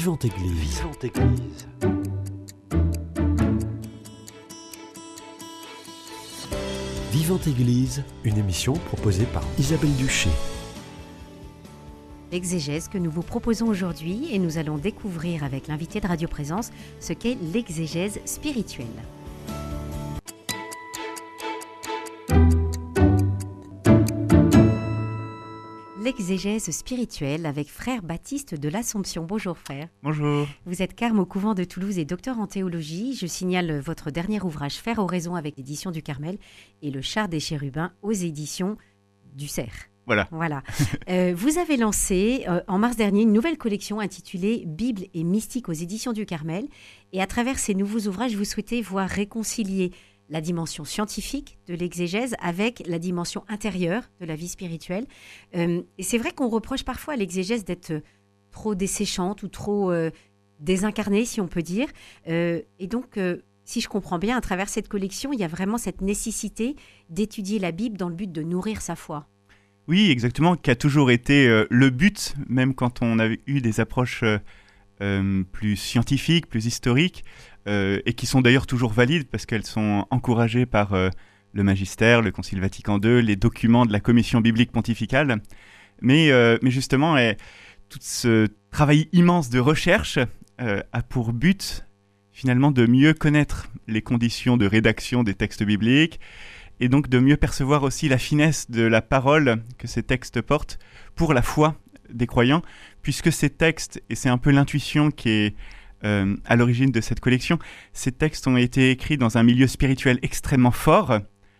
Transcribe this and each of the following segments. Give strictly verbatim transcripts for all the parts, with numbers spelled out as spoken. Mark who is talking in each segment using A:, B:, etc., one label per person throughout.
A: Vivante Église. Vivante Église. Vivante Église, une émission proposée par Isabelle Duché.
B: L'exégèse que nous vous proposons aujourd'hui, et nous allons découvrir avec l'invité de Radio Présence ce qu'est l'exégèse spirituelle. L'exégèse spirituelle avec frère Baptiste de l'Assomption. Bonjour frère.
C: Bonjour.
B: Vous êtes carme au couvent de Toulouse et docteur en théologie. Je signale votre dernier ouvrage Faire oraison avec l'édition du Carmel et Le Char des Chérubins aux éditions du Cerf.
C: Voilà.
B: Voilà. euh, vous avez lancé euh, en mars dernier une nouvelle collection intitulée Bible et mystique aux éditions du Carmel. Et à travers ces nouveaux ouvrages, vous souhaitez voir réconcilier la dimension scientifique de l'exégèse avec la dimension intérieure de la vie spirituelle. Euh, et c'est vrai qu'on reproche parfois à l'exégèse d'être trop desséchante ou trop euh, désincarnée, si on peut dire. Euh, et donc, euh, si je comprends bien, à travers cette collection, il y a vraiment cette nécessité d'étudier la Bible dans le but de nourrir sa foi.
C: Oui, exactement, qui a toujours été euh, le but, même quand on a eu des approches euh, euh, plus scientifiques, plus historiques, euh, et qui sont d'ailleurs toujours valides parce qu'elles sont encouragées par euh, le magistère, le Concile Vatican deux, les documents de la Commission biblique pontificale. Mais, euh, mais justement, eh, tout ce travail immense de recherche euh, a pour but finalement de mieux connaître les conditions de rédaction des textes bibliques, et donc de mieux percevoir aussi la finesse de la parole que ces textes portent pour la foi des croyants, puisque ces textes, et c'est un peu l'intuition qui est euh, à l'origine de cette collection, ces textes ont été écrits dans un milieu spirituel extrêmement fort.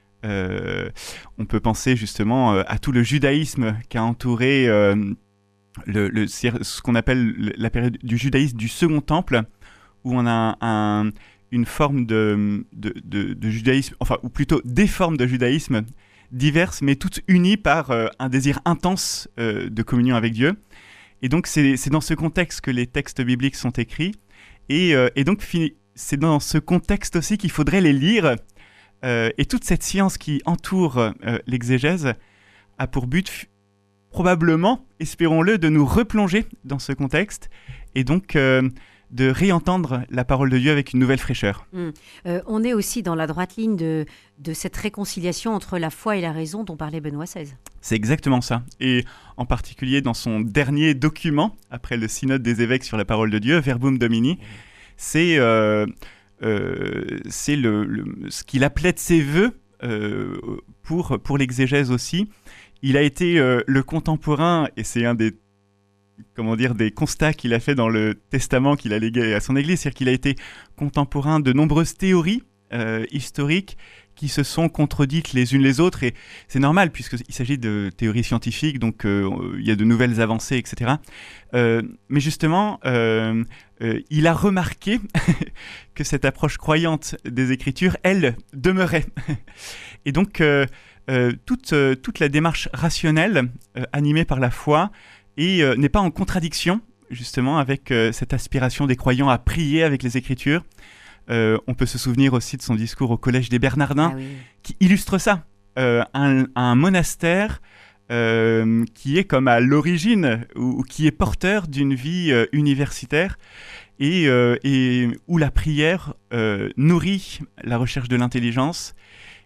C: Euh, on peut penser justement euh, à tout le judaïsme qui a entouré euh, le, le, ce qu'on appelle la période du judaïsme du Second Temple, où on a un... un une forme de, de, de, de judaïsme, enfin, ou plutôt des formes de judaïsme diverses, mais toutes unies par euh, un désir intense euh, de communion avec Dieu. Et donc, c'est, c'est dans ce contexte que les textes bibliques sont écrits. Et, euh, et donc, c'est dans ce contexte aussi qu'il faudrait les lire. Euh, et toute cette science qui entoure euh, l'exégèse a pour but, f- probablement, espérons-le, de nous replonger dans ce contexte. Et donc... Euh, de réentendre la parole de Dieu avec une nouvelle fraîcheur.
B: Mmh. Euh, on est aussi dans la droite ligne de, de cette réconciliation entre la foi et la raison dont parlait Benoît seize.
C: C'est exactement ça. Et en particulier dans son dernier document, après le synode des évêques sur la parole de Dieu, Verbum Domini, c'est, euh, euh, c'est le, le, ce qu'il appelait de ses vœux euh, pour, pour l'exégèse aussi. Il a été euh, le contemporain, et c'est un des comment dire, des constats qu'il a fait dans le testament qu'il a légué à son église, c'est-à-dire qu'il a été contemporain de nombreuses théories euh, historiques qui se sont contredites les unes les autres, et c'est normal puisqu'il s'agit de théories scientifiques, donc euh, il y a de nouvelles avancées, et cetera. Euh, mais justement, euh, euh, il a remarqué que cette approche croyante des Écritures, elle, demeurait. Et donc, euh, euh, toute, euh, toute la démarche rationnelle, euh, animée par la foi, et euh, n'est pas en contradiction justement avec euh, cette aspiration des croyants à prier avec les Écritures. Euh, on peut se souvenir aussi de son discours au Collège des Bernardins, ah oui, qui illustre ça. Euh, un, un monastère euh, qui est comme à l'origine, ou, ou qui est porteur d'une vie euh, universitaire, et, euh, et où la prière euh, nourrit la recherche de l'intelligence,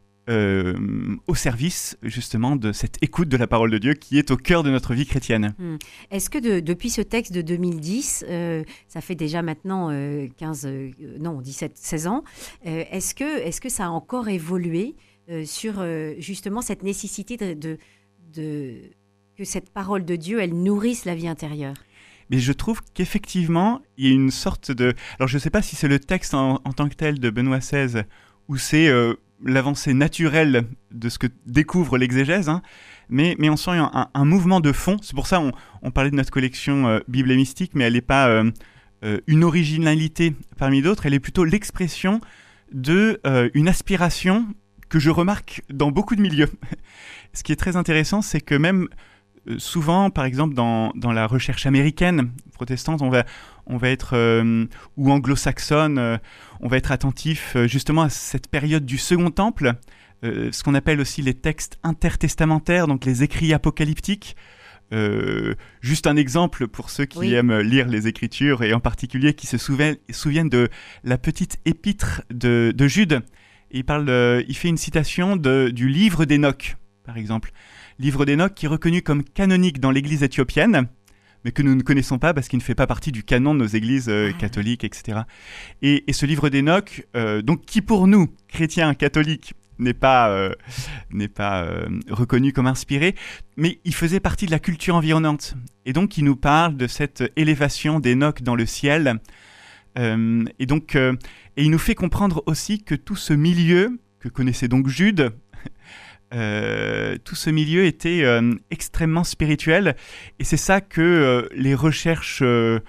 C: Euh, au service justement de cette écoute de la parole de Dieu qui est au cœur de notre vie chrétienne.
B: Mmh. Est-ce que de, depuis ce texte de deux mille dix, euh, ça fait déjà maintenant euh, quinze, euh, non, dix-sept, seize ans, euh, est-ce que, est-ce que ça a encore évolué euh, sur euh, justement cette nécessité de, de, de, que cette parole de Dieu, elle nourrisse la vie intérieure ?
C: Mais je trouve qu'effectivement, il y a une sorte de... Alors je ne sais pas si c'est le texte en, en tant que tel de Benoît seize ou c'est... Euh, l'avancée naturelle de ce que découvre l'exégèse, hein, mais, mais on sent un, un, un mouvement de fond. C'est pour ça qu'on on parlait de notre collection euh, Bible et mystique, mais elle n'est pas euh, euh, une originalité parmi d'autres, elle est plutôt l'expression d'une euh, aspiration que je remarque dans beaucoup de milieux. Ce qui est très intéressant, c'est que même euh, souvent, par exemple, dans, dans la recherche américaine, protestante, on va, on va être, euh, ou anglo-saxonne, euh, on va être attentif euh, justement à cette période du Second Temple, euh, ce qu'on appelle aussi les textes intertestamentaires, donc les écrits apocalyptiques, Euh, juste un exemple pour ceux qui
B: Oui.
C: aiment lire les Écritures et en particulier qui se souviennent, souviennent de la petite épître de, de Jude. Il, parle, euh, il fait une citation de, du livre d'Enoch, par exemple. Livre d'Enoch qui est reconnu comme canonique dans l'église éthiopienne, mais que nous ne connaissons pas parce qu'il ne fait pas partie du canon de nos églises euh,
B: Ah.
C: catholiques, et cetera. Et, et ce livre d'Enoch, euh, donc qui pour nous, chrétiens catholiques, n'est pas, euh, n'est pas euh, reconnu comme inspiré, mais il faisait partie de la culture environnante. Et donc, il nous parle de cette élévation d'Enoch dans le ciel. Euh, et donc, euh, et il nous fait comprendre aussi que tout ce milieu, que connaissait donc Jude, euh, tout ce milieu était euh, extrêmement spirituel. Et c'est ça que euh, les recherches euh,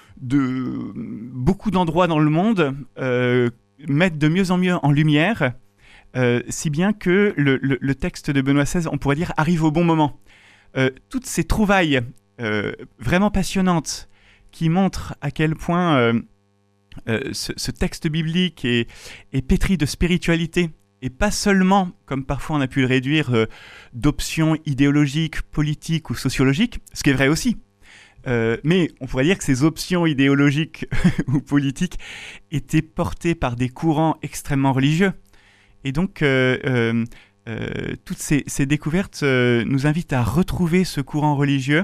C: de beaucoup d'endroits dans le monde euh, mettent de mieux en mieux en lumière. Euh, si bien que le, le, le texte de Benoît seize, on pourrait dire, arrive au bon moment. Euh, toutes ces trouvailles euh, vraiment passionnantes qui montrent à quel point euh, euh, ce, ce texte biblique est, est pétri de spiritualité et pas seulement, comme parfois on a pu le réduire, euh, d'options idéologiques, politiques ou sociologiques, ce qui est vrai aussi. Euh, mais on pourrait dire que ces options idéologiques ou politiques étaient portées par des courants extrêmement religieux. Et donc, euh, euh, euh, toutes ces, ces découvertes euh, nous invitent à retrouver ce courant religieux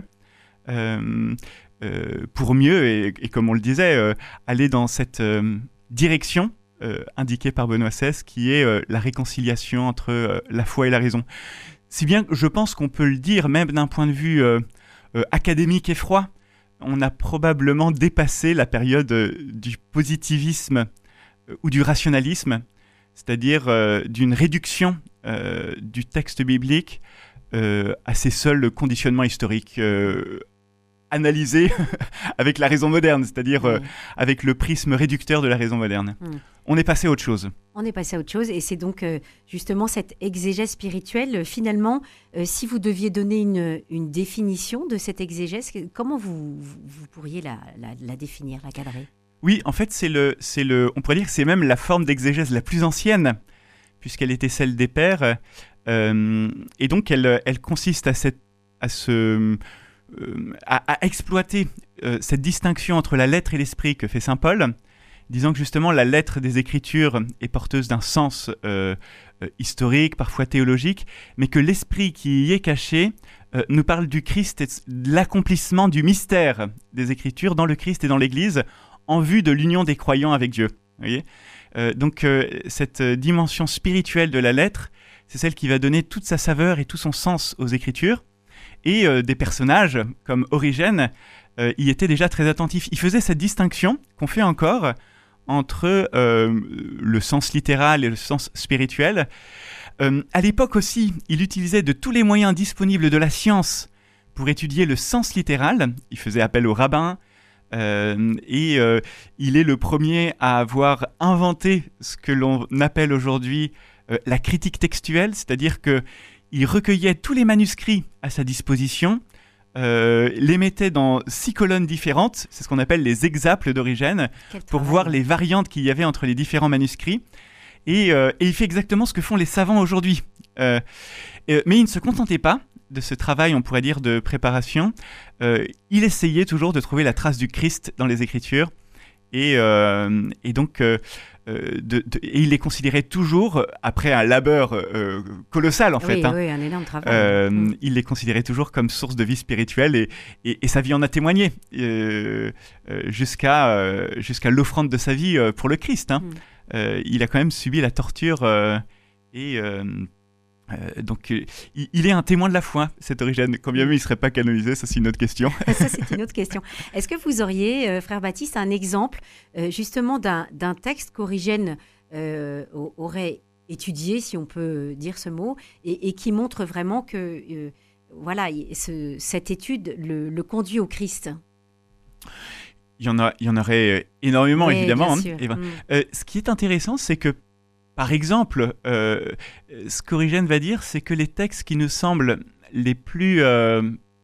C: euh, euh, pour mieux, et, et comme on le disait, euh, aller dans cette euh, direction euh, indiquée par Benoît seize, qui est euh, la réconciliation entre euh, la foi et la raison. Si bien que je pense qu'on peut le dire, même d'un point de vue euh, euh, académique et froid, on a probablement dépassé la période euh, du positivisme euh, ou du rationalisme, c'est-à-dire euh, d'une réduction euh, du texte biblique euh, à ses seuls conditionnements historiques, euh, analysés avec la raison moderne, c'est-à-dire euh,
B: Oui.
C: avec le prisme réducteur de la raison moderne.
B: Mm.
C: On est passé à autre chose.
B: On est passé à autre chose et c'est donc euh, justement cette exégèse spirituelle. Euh, finalement, euh, si vous deviez donner une, une définition de cette exégèse, que- comment vous, vous, vous pourriez la, la, la définir, la cadrer?
C: Oui, en fait, c'est le, c'est le, on pourrait dire que c'est même la forme d'exégèse la plus ancienne, puisqu'elle était celle des pères. Euh, et donc, elle, elle consiste à, cette, à, se, euh, à, à exploiter euh, cette distinction entre la lettre et l'esprit que fait saint Paul, disant que justement la lettre des Écritures est porteuse d'un sens euh, euh, historique, parfois théologique, mais que l'esprit qui y est caché euh, nous parle du Christ et de l'accomplissement du mystère des Écritures dans le Christ et dans l'Église, en vue de l'union des croyants avec Dieu. Vous voyez euh, donc euh, cette dimension spirituelle de la lettre, c'est celle qui va donner toute sa saveur et tout son sens aux Écritures. Et euh, des personnages comme Origène euh, y étaient déjà très attentifs. Il faisait cette distinction qu'on fait encore entre euh, le sens littéral et le sens spirituel. Euh, à l'époque aussi, il utilisait de tous les moyens disponibles de la science pour étudier le sens littéral. Il faisait appel aux rabbins. Euh, et euh, il est le premier à avoir inventé ce que l'on appelle aujourd'hui euh, la critique textuelle, c'est-à-dire qu'il recueillait tous les manuscrits à sa disposition, euh, les mettait dans six colonnes différentes, c'est ce qu'on appelle les exaples d'Origène,
B: Quel
C: pour
B: travail.
C: voir les variantes qu'il y avait entre les différents manuscrits. Et, euh, et il fait exactement ce que font les savants aujourd'hui. Euh, euh, mais il ne se contentait pas de ce travail, on pourrait dire, de préparation. Euh, il essayait toujours de trouver la trace du Christ dans les Écritures. Et, euh, et donc, euh, de, de, et il les considérait toujours, après un labeur euh, colossal en
B: Oui,
C: fait, hein,
B: oui, un énorme travail.
C: euh,
B: Mm.
C: il les considérait toujours comme source de vie spirituelle et, et, et sa vie en a témoigné euh, euh, jusqu'à, euh, jusqu'à l'offrande de sa vie euh, pour le Christ. Hein.
B: Mm.
C: Euh, il a quand même subi la torture euh, et euh, euh, donc euh, il, il est un témoin de la foi, cet Origène. Quand bien même il ne serait pas canonisé, ça c'est une autre question.
B: Ça, c'est une autre question. Est-ce que vous auriez, euh, frère Baptiste, un exemple euh, justement d'un, d'un texte qu'Origène euh, au- aurait étudié, si on peut dire ce mot, et, et qui montre vraiment que euh, voilà, il- ce- cette étude le, le conduit au Christ?
C: Il y en, a, il y en aurait énormément,
B: Oui,
C: évidemment.
B: bien
C: hein.
B: sûr.
C: Et ben,
B: Mm.
C: euh, ce qui est intéressant, c'est que, par exemple, euh, ce qu'Origène va dire, c'est que les textes qui nous semblent les plus, euh,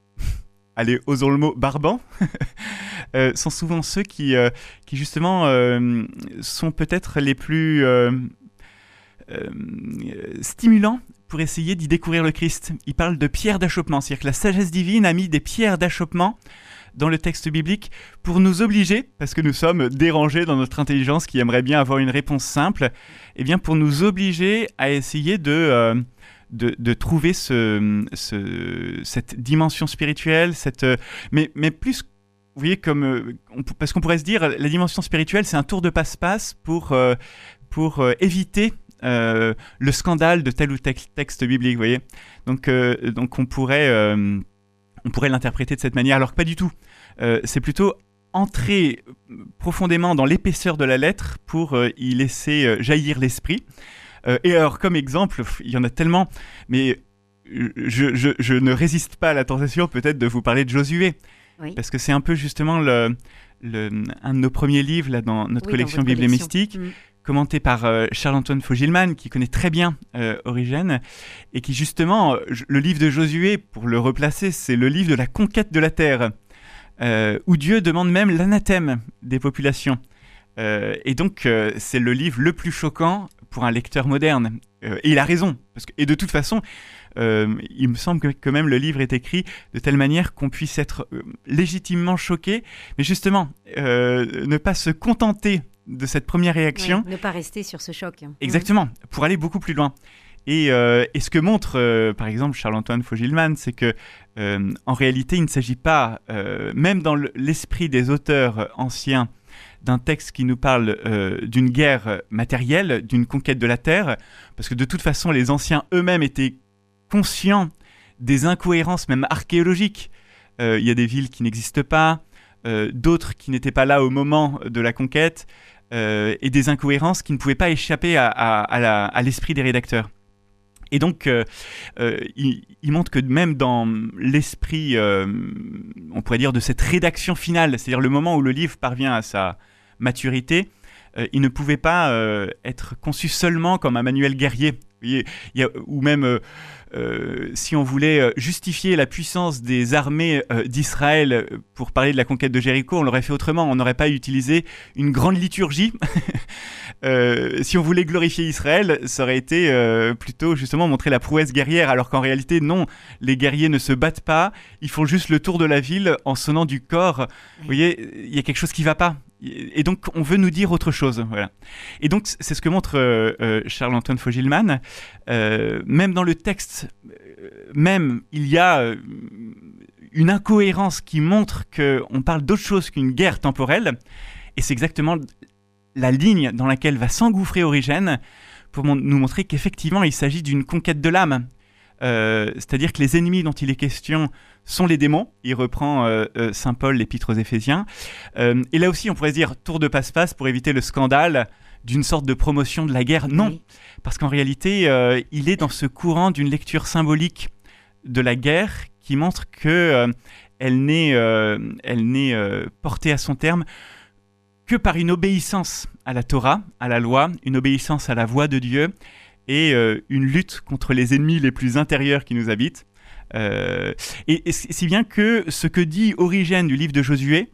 C: allez, osons le mot, barbants, euh, sont souvent ceux qui, euh, qui justement, euh, sont peut-être les plus... euh, euh, stimulant pour essayer d'y découvrir le Christ. Il parle de pierres d'achoppement, c'est-à-dire que la sagesse divine a mis des pierres d'achoppement dans le texte biblique pour nous obliger, parce que nous sommes dérangés dans notre intelligence qui aimerait bien avoir une réponse simple, et bien pour nous obliger à essayer de, euh, de, de trouver ce, ce, cette dimension spirituelle, cette, euh, mais, mais plus, vous voyez, comme, euh, on, parce qu'on pourrait se dire, la dimension spirituelle, c'est un tour de passe-passe pour, euh, pour euh, éviter euh, le scandale de tel ou tel texte biblique, vous voyez. Donc, euh, donc on pourrait... Euh, On pourrait l'interpréter de cette manière, alors que pas du tout. Euh, c'est plutôt entrer profondément dans l'épaisseur de la lettre pour euh, y laisser euh, jaillir l'esprit. Euh, et alors, comme exemple, il y en a tellement, mais je, je, je ne résiste pas à la tentation peut-être de vous parler de Josué, oui. Parce que c'est un peu justement le, le, un de nos premiers livres là, dans notre oui, collection Bible et Mystique, mmh. commenté par euh, Charles-Antoine Faux-Gilman, qui connaît très bien euh, Origène, et qui justement, le livre de Josué, pour le replacer, c'est le livre de la conquête de la terre, euh, où Dieu demande même l'anathème des populations. Euh, et donc, euh, c'est le livre le plus choquant pour un lecteur moderne. Euh, et il a raison, parce que, et de toute façon, euh, il me semble que quand même le livre est écrit de telle manière qu'on puisse être euh, légitimement choqué, mais justement, euh, ne pas se contenter de cette première réaction.
B: Oui, ne pas rester sur ce choc.
C: Exactement, mmh. pour aller beaucoup plus loin. Et, euh, et ce que montre, euh, par exemple, Charles-Antoine Faux-Gilman, c'est que euh, en réalité, il ne s'agit pas, euh, même dans l'esprit des auteurs anciens, d'un texte qui nous parle euh, d'une guerre matérielle, d'une conquête de la terre, parce que de toute façon, les anciens eux-mêmes étaient conscients des incohérences, même archéologiques. Euh, il y a des villes qui n'existent pas, euh, d'autres qui n'étaient pas là au moment de la conquête, Euh, et des incohérences qui ne pouvaient pas échapper à, à, à, la, à l'esprit des rédacteurs. Et donc, euh, euh, il, il montre que même dans l'esprit, euh, on pourrait dire, de cette rédaction finale, c'est-à-dire le moment où le livre parvient à sa maturité, euh, il ne pouvait pas euh, être conçu seulement comme un manuel guerrier. Vous voyez, il y a, ou même... Euh, Euh, si on voulait euh, justifier la puissance des armées euh, d'Israël pour parler de la conquête de Jéricho, on l'aurait fait autrement. On n'aurait pas utilisé une grande liturgie. euh, si on voulait glorifier Israël, ça aurait été euh, plutôt justement montrer la prouesse guerrière, alors qu'en réalité, non, les guerriers ne se battent pas, ils font juste le tour de la ville en sonnant du corps. Vous voyez, il y a quelque chose qui ne va pas. Et donc, on veut nous dire autre chose. Voilà. Et donc, c'est ce que montre euh, euh, Charles-Antoine Faux-Gilman. Euh, même dans le texte, euh, même, il y a euh, une incohérence qui montre qu'on parle d'autre chose qu'une guerre temporelle. Et c'est exactement la ligne dans laquelle va s'engouffrer Origène pour mon- nous montrer qu'effectivement, il s'agit d'une conquête de l'âme. Euh, c'est-à-dire que les ennemis dont il est question sont les démons. Il reprend euh, euh, Saint Paul, l'épître aux Éphésiens. Euh, et là aussi, on pourrait se dire tour de passe-passe pour éviter le scandale d'une sorte de promotion de la guerre. Non, oui. Parce qu'en réalité, euh, il est dans ce courant d'une lecture symbolique de la guerre qui montre qu'elle euh, n'est, euh, elle n'est euh, portée à son terme que par une obéissance à la Torah, à la loi, une obéissance à la voix de Dieu, et euh, une lutte contre les ennemis les plus intérieurs qui nous habitent. Euh, et, et si bien que ce que dit Origène du livre de Josué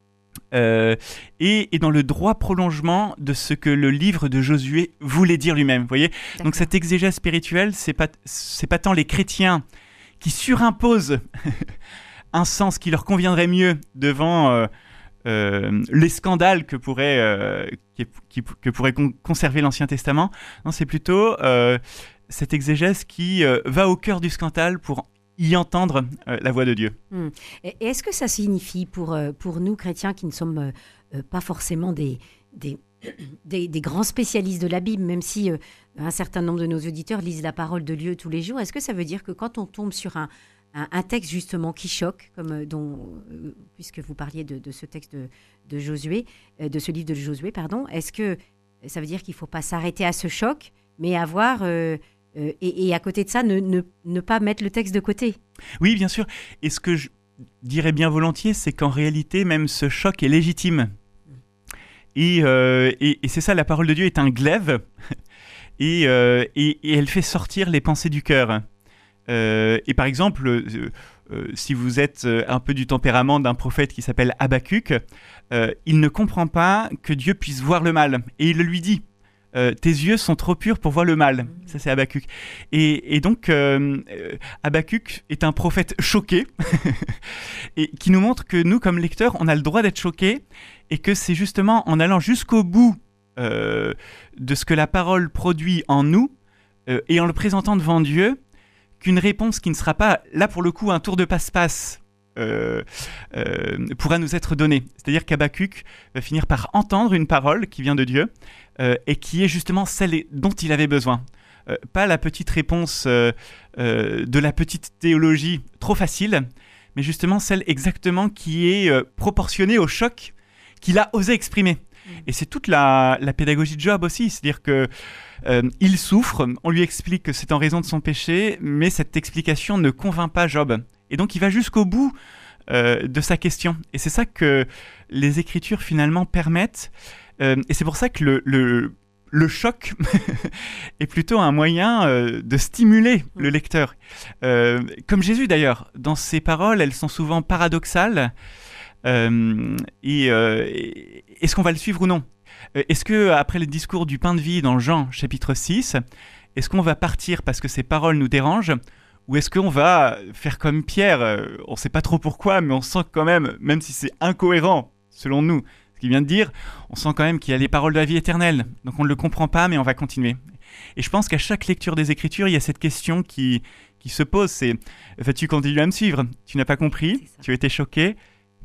C: euh, est, est dans le droit prolongement de ce que le livre de Josué voulait dire lui-même. Vous voyez ? Donc cette exégèse spirituelle, c'est pas, c'est pas tant les chrétiens qui surimposent un sens qui leur conviendrait mieux devant... Euh, Euh, les scandales que pourrait, euh, qui, qui, que pourrait con- conserver l'Ancien Testament. Non, c'est plutôt euh, cette exégèse qui euh, va au cœur du scandale pour y entendre euh, la voix de Dieu.
B: Hum. Et est-ce que ça signifie pour, euh, pour nous chrétiens qui ne sommes euh, pas forcément des, des, des, des grands spécialistes de la Bible, même si euh, un certain nombre de nos auditeurs lisent la parole de Dieu tous les jours, est-ce que ça veut dire que quand on tombe sur un Un, un texte justement qui choque, comme euh, dont, euh, puisque vous parliez de, de ce texte de, de Josué, euh, de ce livre de Josué, pardon, est-ce que ça veut dire qu'il ne faut pas s'arrêter à ce choc, mais avoir, euh, euh, et, et à côté de ça, ne, ne, ne pas mettre le texte de côté ?
C: Oui, bien sûr. Et ce que je dirais bien volontiers, c'est qu'en réalité, même ce choc est légitime. Et, euh, et, et c'est ça, la parole de Dieu est un glaive, et, euh, et, et elle fait sortir les pensées du cœur. Euh, et par exemple, euh, euh, si vous êtes euh, un peu du tempérament d'un prophète qui s'appelle Habakkuk, euh, il ne comprend pas que Dieu puisse voir le mal. Et il le lui dit. euh, tes yeux sont trop purs pour voir le mal. Ça, c'est Habakkuk. Et, et donc, euh, Habakkuk est un prophète choqué et qui nous montre que nous, comme lecteurs, on a le droit d'être choqués et que c'est justement en allant jusqu'au bout euh, de ce que la parole produit en nous euh, et en le présentant devant Dieu qu'une réponse qui ne sera pas, là pour le coup, un tour de passe-passe euh, euh, pourra nous être donnée. C'est-à-dire qu'Habakkuk va finir par entendre une parole qui vient de Dieu euh, et qui est justement celle dont il avait besoin. Euh, pas la petite réponse euh, euh, de la petite théologie trop facile, mais justement celle exactement qui est euh, proportionnée au choc qu'il a osé exprimer. Et c'est toute la, la pédagogie de Job aussi, c'est-à-dire que euh, il souffre, on lui explique que c'est en raison de son péché, mais cette explication ne convainc pas Job. Et donc il va jusqu'au bout euh, de sa question. Et c'est ça que les Écritures finalement permettent. Euh, et c'est pour ça que le, le, le choc est plutôt un moyen euh, de stimuler le lecteur. Euh, comme Jésus d'ailleurs, dans ses paroles, elles sont souvent paradoxales. Euh, et, euh, est-ce qu'on va le suivre ou non ? Est-ce que après le discours du pain de vie dans Jean chapitre six, est-ce qu'on va partir parce que ces paroles nous dérangent, ou est-ce qu'on va faire comme Pierre ? On ne sait pas trop pourquoi, mais on sent quand même, même si c'est incohérent selon nous, ce qu'il vient de dire, on sent quand même qu'il y a les paroles de la vie éternelle. Donc on ne le comprend pas, mais on va continuer. Et je pense qu'à chaque lecture des Écritures, il y a cette question qui, qui se pose, c'est « vas-tu continuer à me suivre ? Tu n'as pas compris, tu as été choqué ?»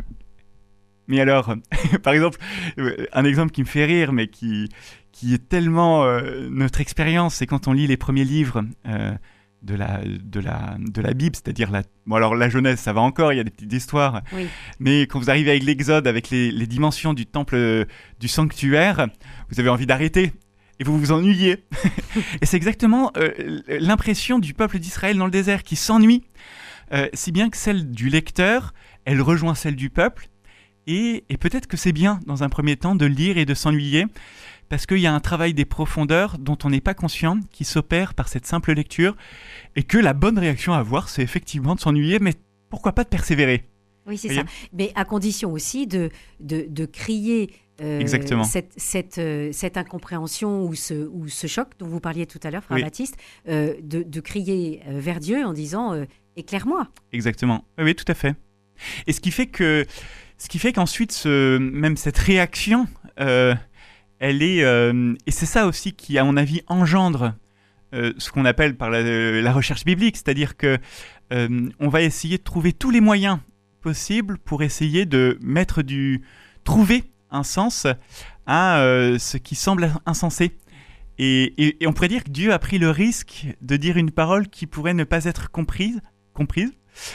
C: Mais alors, par exemple, un exemple qui me fait rire, mais qui, qui est tellement euh, notre expérience, c'est quand on lit les premiers livres euh, de, la, de, la, de la Bible, c'est-à-dire la, bon alors la Genèse, ça va encore, il y a des petites histoires, oui. Mais quand vous arrivez avec l'Exode, avec les, les dimensions du temple, euh, du sanctuaire, vous avez envie d'arrêter et vous vous ennuyez. Et c'est exactement euh, l'impression du peuple d'Israël dans le désert qui s'ennuie, euh, si bien que celle du lecteur, elle rejoint celle du peuple. Et, et peut-être que c'est bien, dans un premier temps, de lire et de s'ennuyer, parce qu'il y a un travail des profondeurs dont on n'est pas conscient, qui s'opère par cette simple lecture, et que la bonne réaction à avoir, c'est effectivement de s'ennuyer, mais pourquoi pas de persévérer ?
B: Oui, c'est ça. Mais à condition aussi de, de, de crier euh, cette, cette, euh, cette incompréhension ou ce, ou ce choc dont vous parliez tout à l'heure, frère oui. Baptiste, euh, de, de crier vers Dieu en disant euh, « éclaire-moi ». Exactement.
C: Oui, oui, tout à fait. Et ce qui fait que... Ce qui fait qu'ensuite, ce, même cette réaction, euh, elle est... Euh, et c'est ça aussi qui, à mon avis, engendre euh, ce qu'on appelle par la, la recherche biblique. C'est-à-dire qu'on euh, va essayer de trouver tous les moyens possibles pour essayer de mettre du... trouver un sens à euh, ce qui semble insensé. Et, et, et on pourrait dire que Dieu a pris le risque de dire une parole qui pourrait ne pas être comprise, comprise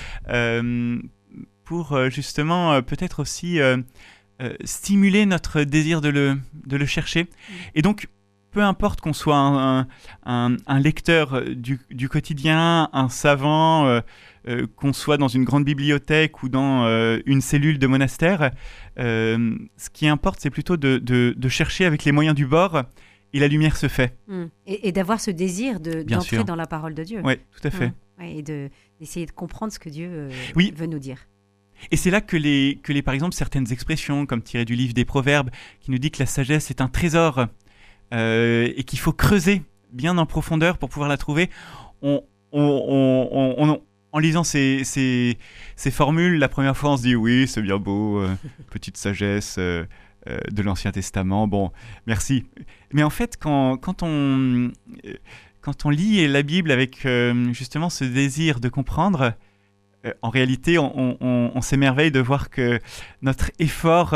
C: euh, pour euh, justement euh, peut-être aussi euh, euh, stimuler notre désir de le, de le chercher. Mmh. Et donc, peu importe qu'on soit un, un, un lecteur du, du quotidien, un savant, euh, euh, qu'on soit dans une grande bibliothèque ou dans euh, une cellule de monastère, euh, ce qui importe, c'est plutôt de, de, de chercher avec les moyens du bord, et la lumière se fait.
B: Mmh. Et, et d'avoir ce désir de, d'entrer sûr. dans la parole de Dieu.
C: Oui, tout à fait.
B: Mmh. Ouais, et de, d'essayer de comprendre ce que Dieu euh,
C: oui.
B: veut nous dire.
C: Et c'est là que, les, que les, par exemple, certaines expressions, comme tirées du livre des Proverbes, qui nous dit que la sagesse est un trésor euh, et qu'il faut creuser bien en profondeur pour pouvoir la trouver. On, on, on, on, on, en lisant ces, ces, ces formules, la première fois, on se dit « oui, c'est bien beau, euh, petite sagesse euh, euh, de l'Ancien Testament, bon, merci ». Mais en fait, quand, quand, on, quand on lit la Bible avec euh, justement ce désir de comprendre, en réalité, on, on, on s'émerveille de voir que notre effort,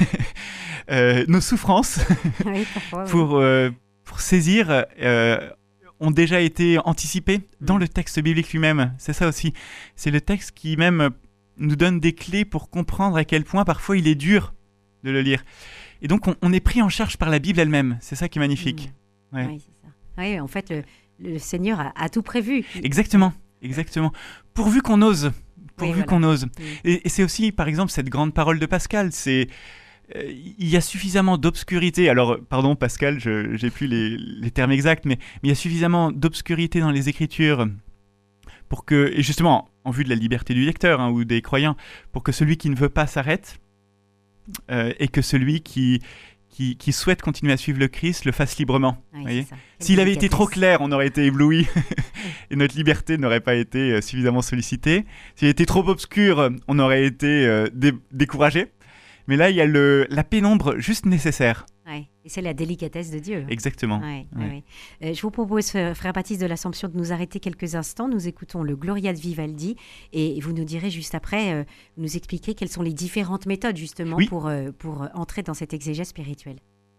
C: euh, nos souffrances oui, parfois, pour, oui. euh, pour saisir euh, ont déjà été anticipées dans le texte biblique lui-même. C'est ça aussi. C'est le texte qui même nous donne des clés pour comprendre à quel point parfois il est dur de le lire. Et donc, on, on est pris en charge par la Bible elle-même. C'est ça qui est magnifique.
B: Mmh. Ouais. Oui, c'est ça. Oui, en fait, le, le Seigneur a, a tout prévu.
C: Exactement. Exactement. Pourvu qu'on ose. Pourvu oui, voilà. qu'on ose. Oui. Et, et c'est aussi, par exemple, cette grande parole de Pascal. C'est, euh, il y a suffisamment d'obscurité. Alors, pardon, Pascal, je j'ai plus les, les termes exacts, mais, mais il y a suffisamment d'obscurité dans les Écritures pour que, et justement, en vue de la liberté du lecteur hein, ou des croyants, pour que celui qui ne veut pas s'arrête euh, et que celui qui qui, qui souhaitent continuer à suivre le Christ le fassent librement.
B: Oui,
C: Voyez,
B: c'est ça. Quelle
C: s'il avait été trop
B: délicatesse.
C: clair, on aurait été ébloui et notre liberté n'aurait pas été euh, suffisamment sollicitée. S'il était trop obscur, on aurait été euh, dé- découragé. Mais là, il y a le, la pénombre juste nécessaire.
B: Ouais. Et c'est la délicatesse de Dieu.
C: Exactement.
B: Ouais,
C: Ouais.
B: ouais, ouais. Euh, je vous propose, euh, frère Baptiste de l'Assomption, de nous arrêter quelques instants. Nous écoutons le Gloria de Vivaldi et vous nous direz juste après, euh, vous nous expliquer quelles sont les différentes méthodes justement
C: Oui.
B: pour, euh, pour euh, entrer dans cette exégèse spirituelle.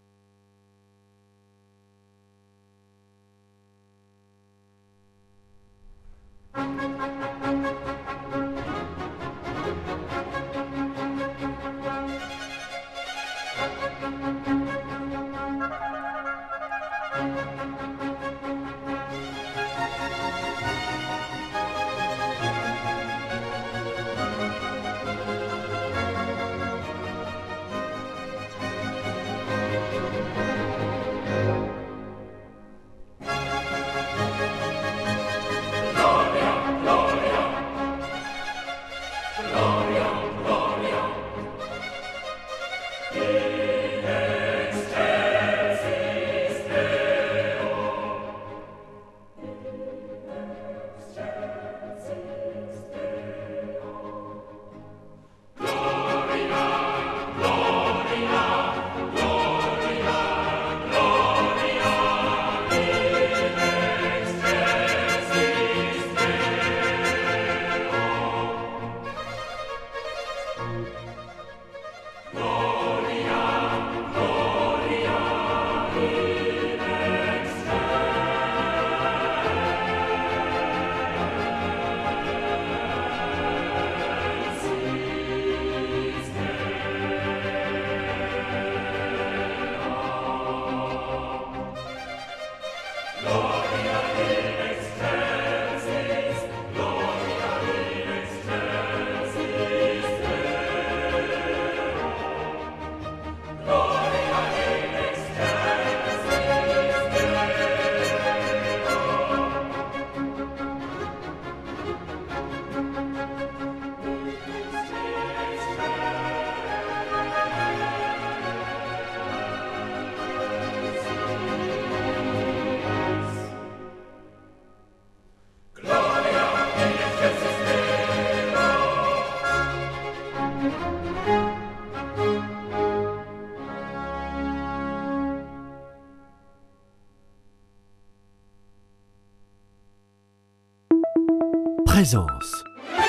A: Présence.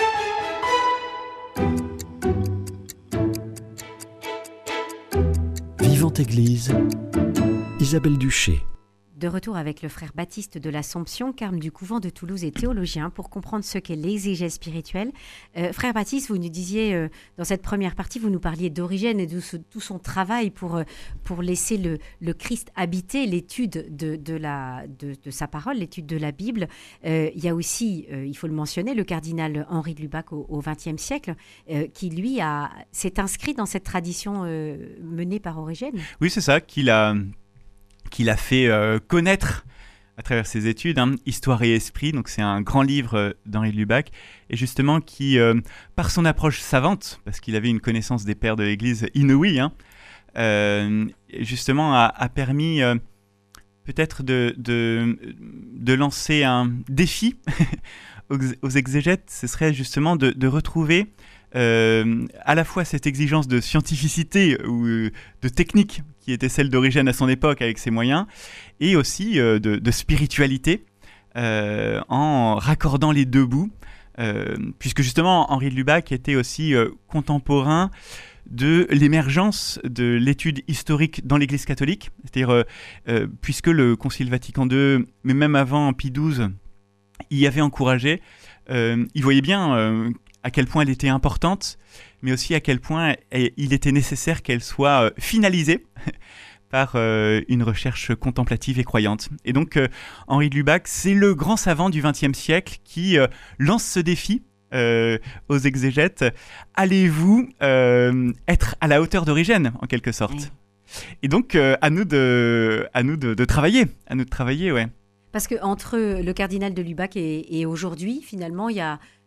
A: Vivante Église, Isabelle Duché.
B: De retour avec le frère Baptiste de l'Assomption, carme du couvent de Toulouse et théologien, pour comprendre ce qu'est l'exégèse spirituelle. Euh, frère Baptiste, vous nous disiez, euh, dans cette première partie, vous nous parliez d'Origène et de ce- tout son travail pour, euh, pour laisser le, le Christ habiter l'étude de, de, la, de, de sa parole, l'étude de la Bible. Euh, il y a aussi, euh, il faut le mentionner, le cardinal Henri de Lubac au vingtième siècle, euh, qui lui a, s'est inscrit dans cette tradition euh, menée par Origène.
C: Oui, c'est ça, qu'il a, qu'il a fait euh, connaître à travers ses études, hein, Histoire et Esprit, donc c'est un grand livre euh, d'Henri de Lubac, et justement qui, euh, par son approche savante, parce qu'il avait une connaissance des pères de l'Église inouïe, hein, euh, justement a, a permis euh, peut-être de, de, de lancer un défi aux, aux exégètes, ce serait justement de, de retrouver Euh, à la fois cette exigence de scientificité ou euh, de technique qui était celle d'Origène à son époque avec ses moyens, et aussi euh, de, de spiritualité euh, en raccordant les deux bouts, euh, puisque justement Henri de Lubac était aussi euh, contemporain de l'émergence de l'étude historique dans l'Église catholique, c'est-à-dire euh, euh, puisque le Concile Vatican deux, mais même avant Pie douze, y avait encouragé, euh, il voyait bien euh, à quel point elle était importante, mais aussi à quel point il était nécessaire qu'elle soit euh, finalisée par euh, une recherche contemplative et croyante. Et donc, euh, Henri de Lubac, c'est le grand savant du vingtième siècle qui euh, lance ce défi euh, aux exégètes. Allez-vous euh, être à la hauteur d'Origène, en quelque sorte ?
B: Oui.
C: Et donc, euh, à nous, de, à nous de, de travailler, à nous de travailler, ouais.
B: Parce qu'entre le cardinal de Lubac et, et aujourd'hui, finalement, il y a,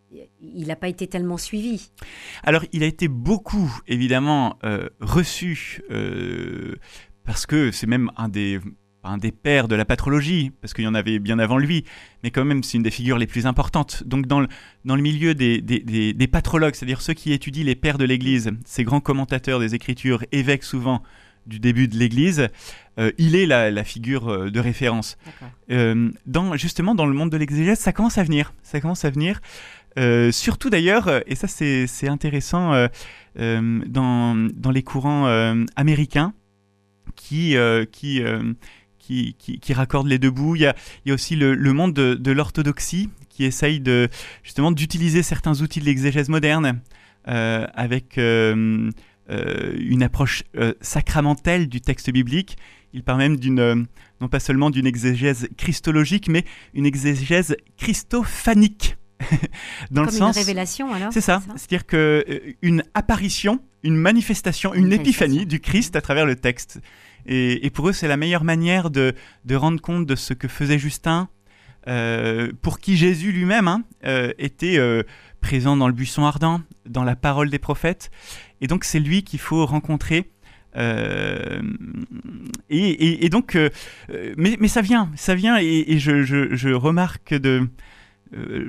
B: il n'a pas été tellement suivi.
C: Alors, il a été beaucoup, évidemment, euh, reçu, euh, parce que c'est même un des, un des pères de la patrologie, parce qu'il y en avait bien avant lui, mais quand même, c'est une des figures les plus importantes. Donc, dans le, dans le milieu des, des, des, des patrologues, c'est-à-dire ceux qui étudient les pères de l'Église, ces grands commentateurs des Écritures, évêques souvent du début de l'Église, euh, il est la, la figure euh, de référence. Euh, dans, justement, dans le monde de l'exégèse, ça commence à venir. Ça commence à venir. Euh, surtout d'ailleurs, et ça c'est, c'est intéressant, euh, euh, dans, dans les courants euh, américains qui, euh, qui, euh, qui, qui, qui raccordent les deux bouts. Il y a, il y a aussi le, le monde de, de l'orthodoxie qui essaye de, justement d'utiliser certains outils de l'exégèse moderne euh, avec euh, euh, une approche euh, sacramentelle du texte biblique. Il parle même d'une, euh, non pas seulement d'une exégèse christologique, mais une exégèse christophanique. Dans
B: Comme
C: le sens,
B: une révélation, alors
C: c'est ça,
B: c'est ça
C: c'est-à-dire qu'une euh, apparition, une manifestation, une, une épiphanie du Christ à travers le texte. Et, et pour eux, c'est la meilleure manière de, de rendre compte de ce que faisait Justin, euh, pour qui Jésus lui-même hein, euh, était euh, présent dans le buisson ardent, dans la parole des prophètes. Et donc, c'est lui qu'il faut rencontrer. Euh, et, et, et donc, euh, mais, mais ça vient, ça vient, et, et je, je, je remarque de... Euh,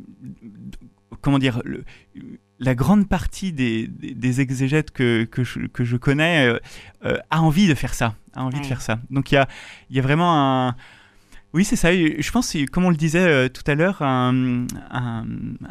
C: comment dire, le, la grande partie des, des, des exégètes que, que, je, que je connais euh, euh, a envie de faire ça, a envie ouais. de faire ça. Donc il y a, y a vraiment un... Oui, c'est ça, je pense, comme on le disait euh, tout à l'heure, un, un,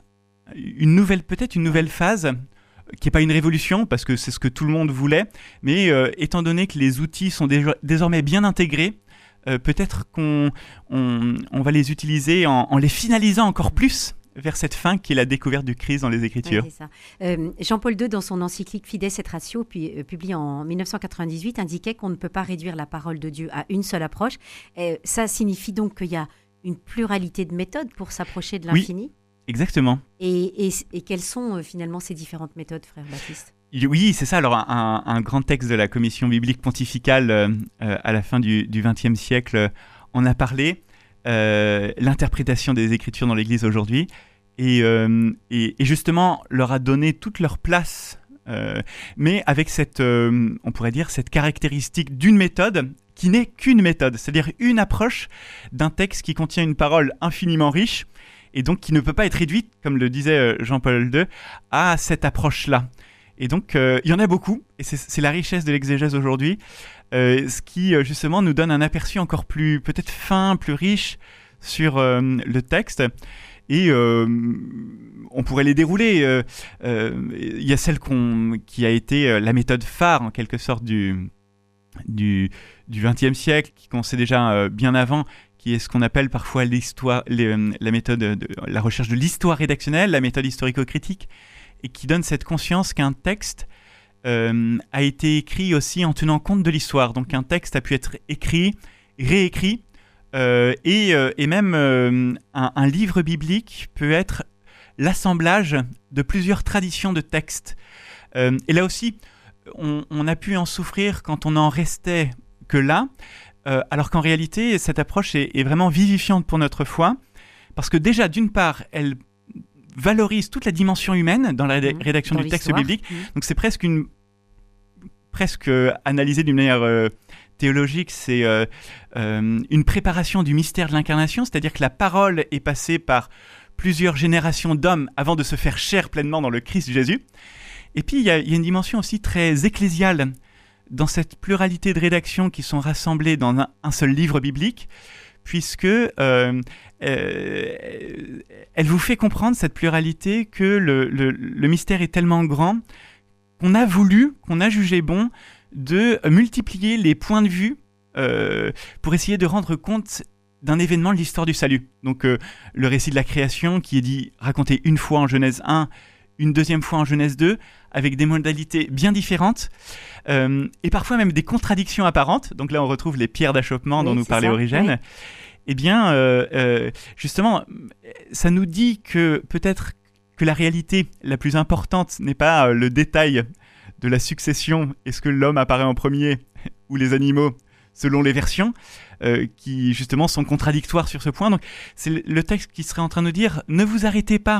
C: une nouvelle, peut-être une nouvelle phase qui n'est pas une révolution, parce que c'est ce que tout le monde voulait, mais euh, étant donné que les outils sont dé- désormais bien intégrés, Euh, peut-être qu'on on, on va les utiliser en, en les finalisant encore plus vers cette fin qui est la découverte du Christ dans les Écritures.
B: Ouais, c'est ça. Euh, Jean-Paul deux, dans son encyclique Fides et Ratio, puis, euh, publié en dix-neuf cent quatre-vingt-dix-huit, indiquait qu'on ne peut pas réduire la parole de Dieu à une seule approche. Euh, ça signifie donc qu'il y a une pluralité de méthodes pour s'approcher de l'infini.
C: Oui, exactement.
B: Et, et, et quelles sont euh, finalement ces différentes méthodes, frère Baptiste ?
C: Oui, c'est ça. Alors, un, un grand texte de la Commission biblique pontificale euh, euh, à la fin du vingtième siècle euh, en a parlé. Euh, l'interprétation des Écritures dans l'Église aujourd'hui. Et, euh, et, et justement, leur a donné toute leur place, euh, mais avec cette, euh, on pourrait dire, cette caractéristique d'une méthode qui n'est qu'une méthode, c'est-à-dire une approche d'un texte qui contient une parole infiniment riche et donc qui ne peut pas être réduite, comme le disait Jean-Paul deux, à cette approche-là. Et donc, euh, il y en a beaucoup, et c'est, c'est la richesse de l'exégèse aujourd'hui, euh, ce qui, euh, justement, nous donne un aperçu encore plus, peut-être fin, plus riche sur euh, le texte. Et euh, on pourrait les dérouler. Euh, euh, il y a celle qu'on, qui a été la méthode phare, en quelque sorte, du, du, du vingtième siècle, qu'on sait déjà euh, bien avant, qui est ce qu'on appelle parfois l'histoire, les, la méthode de la recherche de l'histoire rédactionnelle, la méthode historico-critique, et qui donne cette conscience qu'un texte euh, a été écrit aussi en tenant compte de l'histoire. Donc un texte a pu être écrit, réécrit, euh, et, euh, et même euh, un, un livre biblique peut être l'assemblage de plusieurs traditions de textes. Euh, et là aussi, on, on a pu en souffrir quand on en restait que là, euh, alors qu'en réalité, cette approche est, est vraiment vivifiante pour notre foi, parce que déjà, d'une part, elle valorise toute la dimension humaine dans la mmh, rédaction dans du texte biblique. Mmh. Donc c'est presque une presque euh, analysé d'une manière euh, théologique, c'est euh, euh, une préparation du mystère de l'incarnation, c'est-à-dire que la parole est passée par plusieurs générations d'hommes avant de se faire chair pleinement dans le Christ Jésus. Et puis il y, y a une dimension aussi très ecclésiale dans cette pluralité de rédactions qui sont rassemblées dans un, un seul livre biblique, puisque euh, euh, elle vous fait comprendre, cette pluralité, que le, le, le mystère est tellement grand qu'on a voulu, qu'on a jugé bon de multiplier les points de vue euh, pour essayer de rendre compte d'un événement de l'histoire du salut. Donc euh, le récit de la création qui est dit, raconté une fois en Genèse un, une deuxième fois en Genèse deux, avec des modalités bien différentes, euh, et parfois même des contradictions apparentes. Donc là, on retrouve les pierres d'achoppement oui, dont nous parlait ça. Origène. Oui. Eh bien, euh, euh, justement, ça nous dit que peut-être que la réalité la plus importante n'est pas euh, le détail de la succession, est-ce que l'homme apparaît en premier ou les animaux, selon les versions, euh, qui justement sont contradictoires sur ce point. Donc c'est le texte qui serait en train de nous dire, ne vous arrêtez pas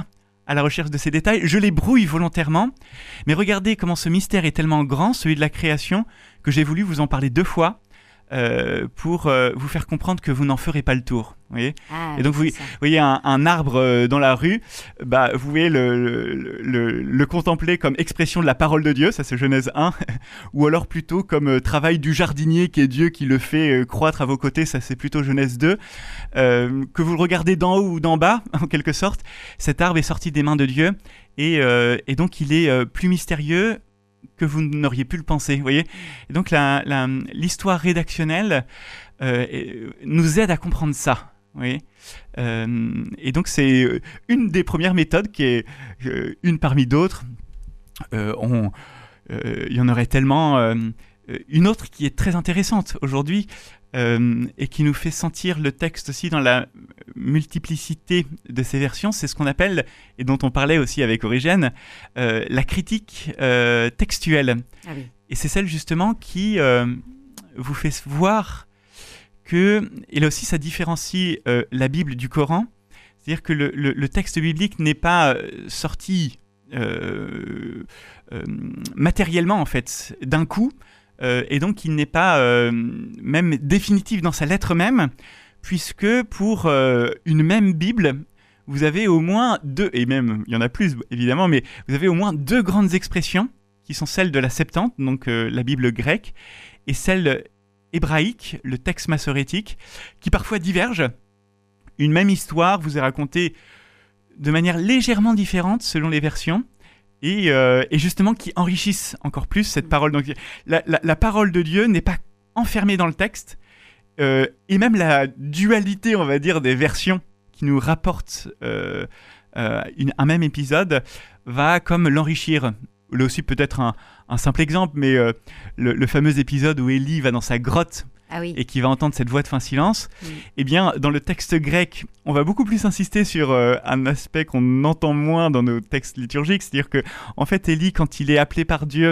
C: à la recherche de ces détails, je les brouille volontairement, mais regardez comment ce mystère est tellement grand, celui de la création, que j'ai voulu vous en parler deux fois, Euh, pour euh, vous faire comprendre que vous n'en ferez pas le tour. Vous voyez
B: Ah,
C: et donc,
B: oui,
C: vous voyez un, un arbre euh, dans la rue, bah, vous pouvez le, le, le, le contempler comme expression de la parole de Dieu, ça c'est Genèse un, ou alors plutôt comme euh, travail du jardinier qui est Dieu qui le fait euh, croître à vos côtés, ça c'est plutôt Genèse deux. Euh, que vous le regardez d'en haut ou d'en bas, en quelque sorte, cet arbre est sorti des mains de Dieu, et, euh, et donc il est euh, plus mystérieux que vous n'auriez pu le penser, vous voyez. Et donc la, la, l'histoire rédactionnelle euh, nous aide à comprendre ça, vous voyez. Euh, et donc c'est une des premières méthodes qui est euh, une parmi d'autres. Euh, on, euh, il y en aurait tellement. Euh, une autre qui est très intéressante aujourd'hui euh, et qui nous fait sentir le texte aussi dans la multiplicité de ses versions, c'est ce qu'on appelle, et dont on parlait aussi avec Origène, euh, la critique euh, textuelle.
B: Ah oui.
C: Et c'est celle justement qui euh, vous fait voir que, et là aussi ça différencie euh, la Bible du Coran, c'est-à-dire que le, le, le texte biblique n'est pas euh, sorti euh, euh, matériellement en fait, d'un coup, euh, et donc il n'est pas euh, même définitif dans sa lettre même, puisque pour euh, une même Bible, vous avez au moins deux, et même il y en a plus évidemment, mais vous avez au moins deux grandes expressions qui sont celles de la Septante, donc euh, la Bible grecque, et celle hébraïque, le texte massorétique, qui parfois divergent. Une même histoire vous est racontée de manière légèrement différente selon les versions, et, euh, et justement qui enrichissent encore plus cette parole. Donc la, la, la parole de Dieu n'est pas enfermée dans le texte, euh, et même la dualité, on va dire, des versions qui nous rapportent euh, euh, une, un même épisode va comme l'enrichir. Là aussi peut-être un, un simple exemple, mais euh, le, le fameux épisode où Élie va dans sa grotte
B: ah oui.
C: et qui va entendre cette voix de fin silence,
B: mm.
C: eh bien dans le texte grec, on va beaucoup plus insister sur euh, un aspect qu'on entend moins dans nos textes liturgiques, c'est-à-dire que en fait Élie, quand il est appelé par Dieu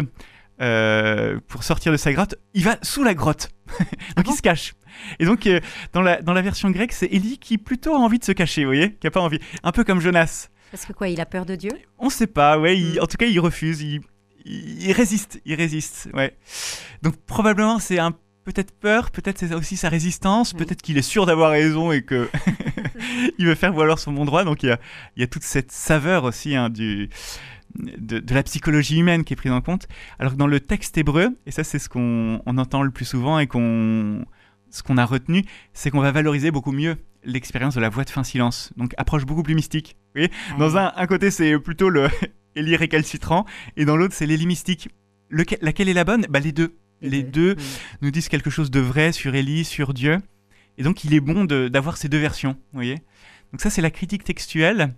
C: euh, pour sortir de sa grotte, il va sous la grotte, donc ah bon il se cache. Et donc euh, dans, la, dans la version grecque, c'est Élie qui plutôt a envie de se cacher, vous voyez, qui a pas envie, un peu comme Jonas.
B: Parce que quoi, il a peur de Dieu ?
C: On sait pas, ouais. Il,
B: mm.
C: En tout cas, il refuse, il, il, il résiste, il résiste, ouais. Donc probablement c'est un peut-être peur, peut-être c'est aussi sa résistance, mm. peut-être qu'il est sûr d'avoir raison et que il veut faire valoir son bon droit. Donc il y a, il y a toute cette saveur aussi hein, du de, de la psychologie humaine qui est prise en compte. Alors que dans le texte hébreu, et ça c'est ce qu'on on entend le plus souvent et qu'on ce qu'on a retenu, c'est qu'on va valoriser beaucoup mieux l'expérience de la voix de fin silence, donc approche beaucoup plus mystique. Vous voyez, ah dans oui. un, un côté c'est plutôt le Élie récalcitrant, et dans l'autre c'est l'Élie mystique. Lequel, laquelle est la bonne ? Bah les deux. Les, les deux, deux oui. nous disent quelque chose de vrai sur Élie, sur Dieu, et donc il est bon de, d'avoir ces deux versions. Vous voyez. Donc ça c'est la critique textuelle.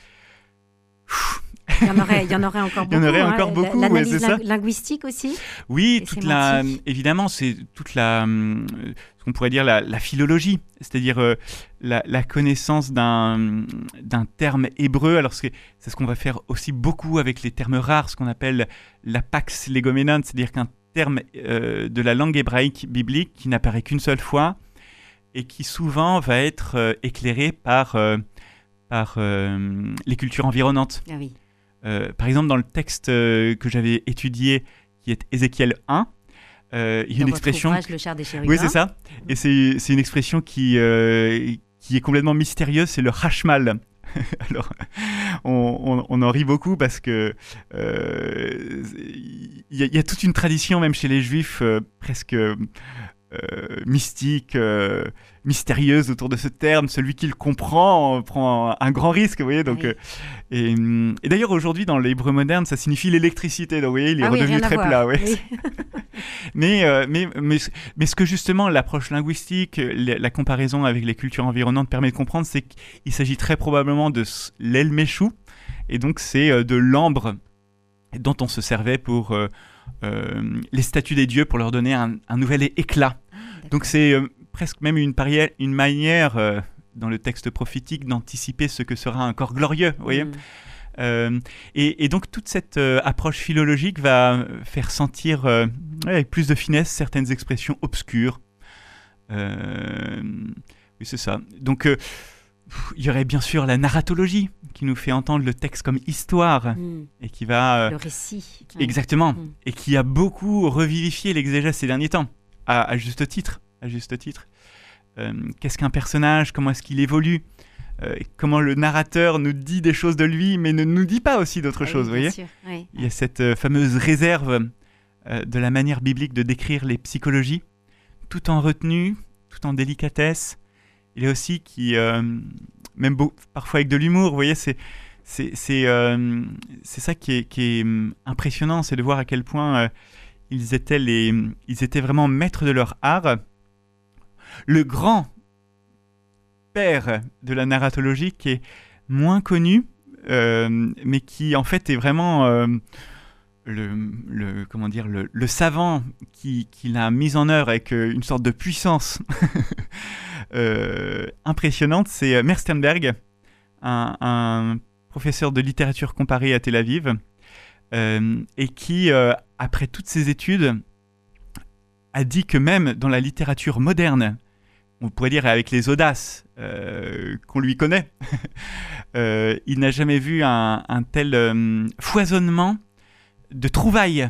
B: Il y en aurait, il y en aurait encore beaucoup.
C: Il y en aurait
B: hein.
C: encore beaucoup.
B: L'analyse
C: ouais, c'est ça.
B: linguistique aussi.
C: Oui, toute la, évidemment, c'est toute la, euh, ce qu'on pourrait dire la, la philologie, c'est-à-dire euh, la, la connaissance d'un, d'un terme hébreu. Alors c'est, c'est ce qu'on va faire aussi beaucoup avec les termes rares, ce qu'on appelle la pax legoménon, c'est-à-dire qu'un terme euh, de la langue hébraïque biblique qui n'apparaît qu'une seule fois et qui souvent va être euh, éclairé par euh, par euh, les cultures environnantes.
B: Ah oui.
C: Euh, par exemple, dans le texte euh, que j'avais étudié, qui est Ézéchiel un, euh, il y a une expression...
B: Ouvrage, le char des chérubins.
C: Oui, c'est ça. Et c'est, c'est une expression qui, euh, qui est complètement mystérieuse, c'est le hashmal. Alors, on, on, on en rit beaucoup parce que euh, y, a, y a toute une tradition, même chez les Juifs, euh, presque... Euh, mystique, euh, mystérieuse autour de ce terme. Celui qui le comprend prend un grand risque, vous voyez. Donc, oui. euh, et, et d'ailleurs, aujourd'hui, dans l'hébreu moderne, ça signifie l'électricité. Donc, vous voyez, il est ah redevenu oui, très plat. Ouais. Oui. mais, euh, mais, mais, mais ce que justement l'approche linguistique, la, la comparaison avec les cultures environnantes permet de comprendre, c'est qu'il s'agit très probablement de l'el-méchou, et donc c'est euh, de l'ambre dont on se servait pour... Euh, Euh, les statues des dieux pour leur donner un, un nouvel éclat. Ah, donc c'est euh, presque même une, parière, une manière euh, dans le texte prophétique d'anticiper ce que sera un corps glorieux, vous voyez. Mmh. Euh, et, et donc toute cette euh, approche philologique va faire sentir euh, avec plus de finesse certaines expressions obscures. Euh, oui, c'est ça. Donc euh, il y aurait bien sûr la narratologie qui nous fait entendre le texte comme histoire
B: Mm.
C: et qui va... euh,
B: Le récit.
C: Exactement.
B: Mm.
C: Et qui a beaucoup revivifié l'exégèse ces derniers temps, à, à juste titre. À juste titre. Euh, qu'est-ce qu'un personnage? Comment est-ce qu'il évolue? Euh, comment le narrateur nous dit des choses de lui, mais ne nous dit pas aussi d'autres
B: Ah oui,
C: choses, vous
B: bien
C: voyez?
B: sûr, oui.
C: Il y a cette euh, fameuse réserve euh, de la manière biblique de décrire les psychologies, tout en retenue, tout en délicatesse. Il y a aussi qui, euh, même beau, parfois avec de l'humour, vous voyez, c'est, c'est, c'est, euh, c'est ça qui est, qui est hum, impressionnant, c'est de voir à quel point euh, ils, étaient les, ils étaient vraiment maîtres de leur art. Le grand père de la narratologie qui est moins connu, euh, mais qui en fait est vraiment euh, le, le, comment dire, le, le savant qui, qui l'a mis en œuvre avec euh, une sorte de puissance euh, impressionnante, c'est Merstenberg, un, un professeur de littérature comparée à Tel Aviv, euh, et qui, euh, après toutes ses études, a dit que même dans la littérature moderne, on pourrait dire avec les audaces euh, qu'on lui connaît, euh, il n'a jamais vu un, un tel euh, foisonnement de trouvailles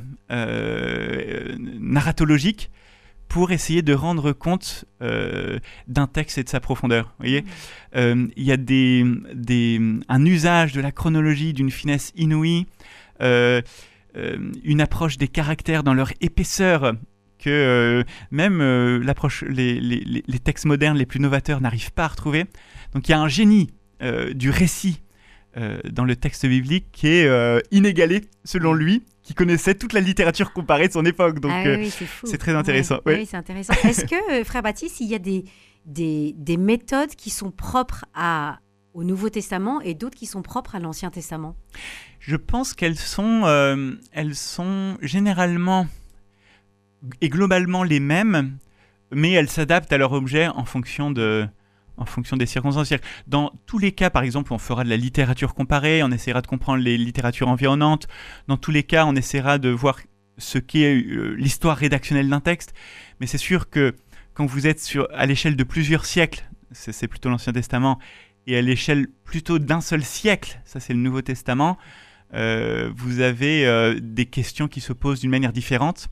C: euh, narratologiques pour essayer de rendre compte euh, d'un texte et de sa profondeur. Vous voyez, euh, il y a des, des, un usage de la chronologie d'une finesse inouïe, euh, euh, une approche des caractères dans leur épaisseur que euh, même euh, l'approche, les, les, les textes modernes les plus novateurs n'arrivent pas à retrouver. Donc il y a un génie euh, du récit euh, dans le texte biblique qui est euh, inégalé, selon lui, qui connaissait toute la littérature comparée de son époque. Donc
B: ah, oui,
C: euh,
B: oui, c'est, fou.
C: c'est très intéressant.
B: Oui,
C: Ouais.
B: oui, c'est intéressant. Est-ce que, euh, frère Baptiste, il y a des, des, des méthodes qui sont propres à, au Nouveau Testament et d'autres qui sont propres à l'Ancien Testament?
C: Je pense qu'elles sont, euh, elles sont généralement et globalement les mêmes, mais elles s'adaptent à leur objet en fonction, de, en fonction des circonstances. Dans tous les cas, par exemple, on fera de la littérature comparée, on essaiera de comprendre les littératures environnantes. Dans tous les cas, on essaiera de voir ce qu'est euh, l'histoire rédactionnelle d'un texte. Mais c'est sûr que quand vous êtes sur, à l'échelle de plusieurs siècles, c'est, c'est plutôt l'Ancien Testament, et à l'échelle plutôt d'un seul siècle, ça c'est le Nouveau Testament, euh, vous avez euh, des questions qui se posent d'une manière différente.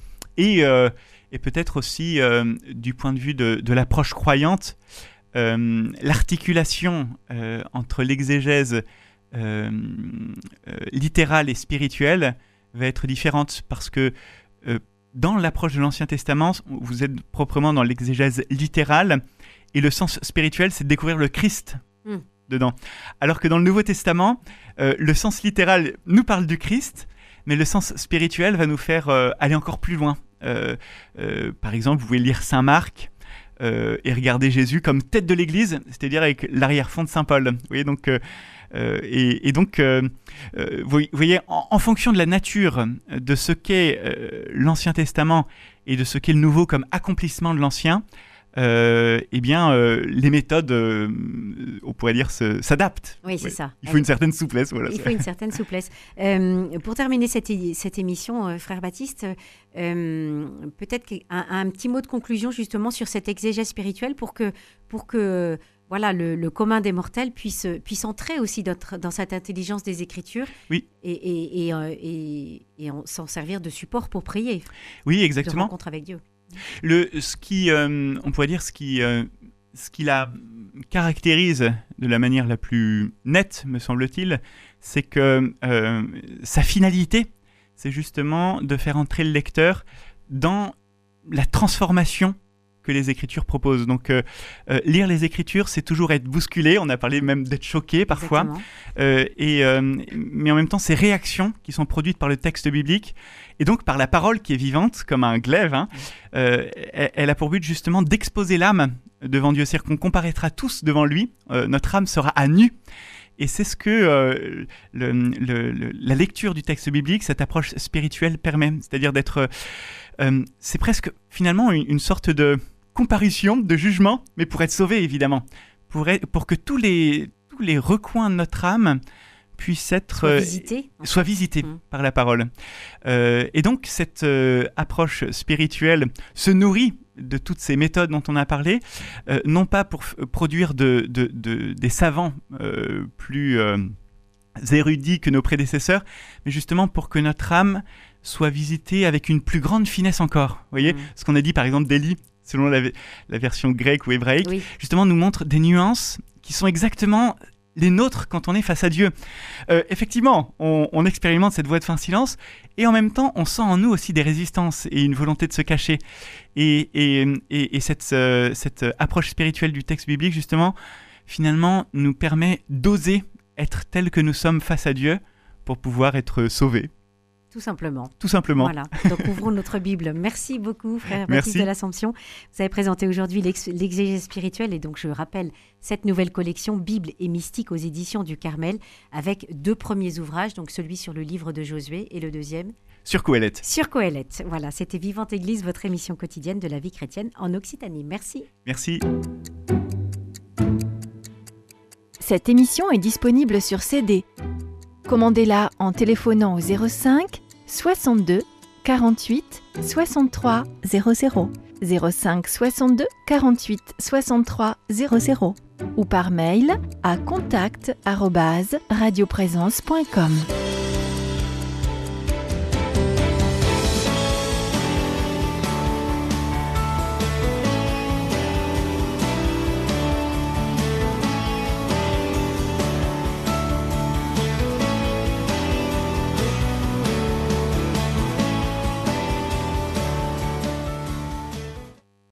C: Et, euh, et peut-être aussi, euh, du point de vue de, de l'approche croyante, euh, l'articulation euh, entre l'exégèse euh, euh, littérale et spirituelle va être différente, parce que euh, dans l'approche de l'Ancien Testament, vous êtes proprement dans l'exégèse littérale, et le sens spirituel, c'est de découvrir le Christ mm. dedans. Alors que dans le Nouveau Testament, euh, le sens littéral nous parle du Christ, mais le sens spirituel va nous faire euh, aller encore plus loin. Euh, euh, par exemple, vous pouvez lire Saint Marc euh, et regarder Jésus comme tête de l'Église, c'est-à-dire avec l'arrière-fond de Saint Paul. Vous voyez, donc, euh, euh, et, et donc, euh, euh, vous voyez, en, en fonction de la nature de ce qu'est euh, l'Ancien Testament et de ce qu'est le Nouveau comme accomplissement de l'Ancien, Euh, eh bien, euh, les méthodes, euh, on pourrait dire, se, s'adaptent.
B: Oui, c'est
C: ouais.
B: ça.
C: Il faut une certaine souplesse. Voilà.
B: Il faut une certaine souplesse. Euh, pour terminer cette, é- cette émission, euh, frère Baptiste, euh, peut-être un, un petit mot de conclusion justement sur cette exégèse spirituelle pour que, pour que voilà, le, le commun des mortels puisse, puisse entrer aussi dans, dans cette intelligence des Écritures
C: oui.
B: et, et, et, euh, et, et en, s'en servir de support pour prier.
C: Oui, exactement.
B: De rencontre avec Dieu.
C: Le, ce qui, euh, on pourrait dire, ce qui, euh, ce qui la caractérise de la manière la plus nette, me semble-t-il, c'est que euh, sa finalité, c'est justement de faire entrer le lecteur dans la transformation que les Écritures proposent. Donc, euh, euh, lire les Écritures, c'est toujours être bousculé. On a parlé même d'être choqué parfois. Euh, et, euh, mais en même temps, ces réactions qui sont produites par le texte biblique et donc par la parole qui est vivante, comme un glaive, hein, euh, elle, elle a pour but justement d'exposer l'âme devant Dieu. C'est-à-dire qu'on comparaîtra tous devant lui. Euh, notre âme sera à nu. Et c'est ce que euh, le, le, le, la lecture du texte biblique, cette approche spirituelle permet. C'est-à-dire d'être... Euh, c'est presque finalement une, une sorte de comparution, de jugement, mais pour être sauvé évidemment. Pour, être, pour que tous les, tous les recoins de notre âme puisse être
B: soit
C: euh,
B: visité,
C: soit visité
B: mmh.
C: par la parole. Euh, et donc cette euh, approche spirituelle se nourrit de toutes ces méthodes dont on a parlé, euh, non pas pour f- produire de, de, de, des savants euh, plus euh, érudits que nos prédécesseurs, mais justement pour que notre âme soit visitée avec une plus grande finesse encore. Vous voyez, mmh. ce qu'on a dit par exemple d'Élie, selon la, la version grecque ou hébraïque, oui. justement nous montre des nuances qui sont exactement les nôtres quand on est face à Dieu. Euh, effectivement, on, on expérimente cette voie de fin silence et en même temps, on sent en nous aussi des résistances et une volonté de se cacher. Et, et, et, et cette, euh, cette approche spirituelle du texte biblique, justement, finalement, nous permet d'oser être tels que nous sommes face à Dieu pour pouvoir être sauvés.
B: Tout simplement.
C: Tout simplement.
B: Voilà. Donc, ouvrons notre Bible. Merci beaucoup, frère Baptiste Merci. de l'Assomption. Vous avez présenté aujourd'hui l'ex- l'exégèse spirituelle et donc je rappelle cette nouvelle collection Bible et mystique aux éditions du Carmel avec deux premiers ouvrages, donc celui sur le livre de Josué et le deuxième
C: sur Qoéleth.
B: Sur Qoéleth. Voilà, c'était Vivante Église, votre émission quotidienne de la vie chrétienne en Occitanie. Merci.
C: Merci.
D: Cette émission est disponible sur C D. Commandez-la en téléphonant au zéro cinq soixante-deux quarante-huit soixante-trois zéro zéro, zéro cinq soixante-deux quarante-huit soixante-trois zéro zéro ou par mail à contact arobase radioprésence point com.